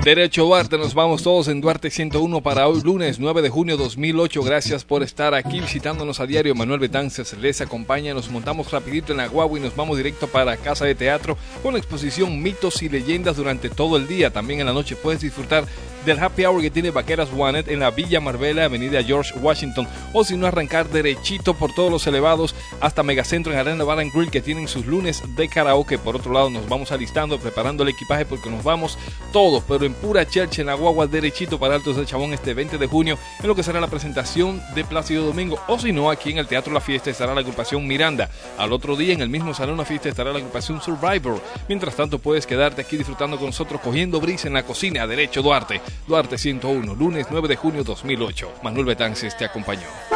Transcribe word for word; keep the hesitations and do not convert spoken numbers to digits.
Derecho Duarte, nos vamos todos en Duarte ciento uno para hoy lunes nueve de junio dos mil ocho. Gracias por estar aquí visitándonos a diario. Manuel Betances les acompaña. Nos montamos rapidito en la guagua y nos vamos directo para Casa de Teatro con la exposición Mitos y Leyendas durante todo el día. También en la noche puedes disfrutar del happy hour que tiene Vaqueras Wanted en la Villa Marbella, avenida George Washington, o si no, arrancar derechito por todos los elevados hasta Megacentro en Arena Bar and Grill, que tienen sus lunes de karaoke. Por otro lado, nos vamos alistando, preparando el equipaje porque nos vamos todos, pero en pura church en la guagua, derechito para Altos del Chabón este veinte de junio, en lo que será la presentación de Plácido Domingo, o si no, aquí en el Teatro La Fiesta estará la agrupación Miranda. Al otro día, en el mismo Salón La Fiesta estará la agrupación Survivor. Mientras tanto, puedes quedarte aquí disfrutando con nosotros, cogiendo brisa en la cocina. Derecho Duarte. Duarte ciento uno, lunes nueve de junio dos mil ocho. Manuel Betances te acompañó.